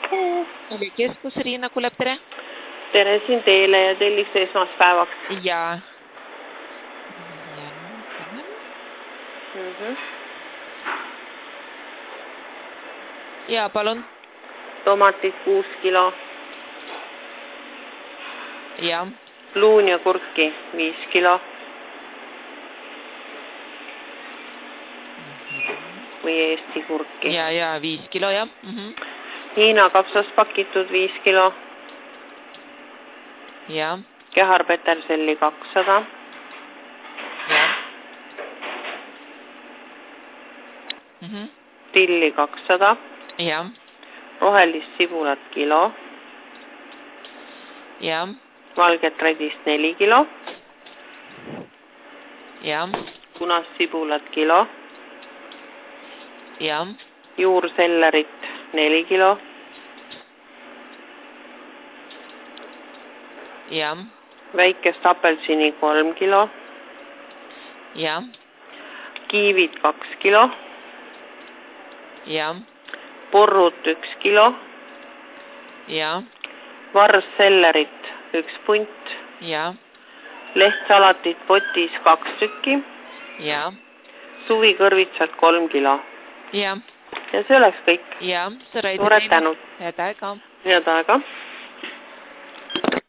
Oli keskus, Riina kuuleb, tere. Tere siin teile ja telliks esmaspäevaks. Ja. Ja, palun. Tomatid 6 kilo. Ja. Luun ja kurki 5 kilo. Või Eesti kurki. Ja 5 kilo, jah. Hiina kapsas pakitud 5 kilo. Ja. Keharpeterselli 200. Ja. Tilli 200. Ja. Rohelist sibulat kilo. Ja. Valget redist 4 kilo. Ja. Punast sibulat kilo. Ja. Juursellerit 4 kilo. Ja. Väikest apelsini 3 kilo. Ja. Kiivid 2 kilo. Ja. Porrut 1 kilo. Ja. Varssellerit 1 punt. Ja. Lehtsalatit potis 2 tükki. Ja. Suvikõrvitsat 3 kilo. Ja. Ja see oleks kõik. Ja, see Suured tänud. Head aega. Head aega.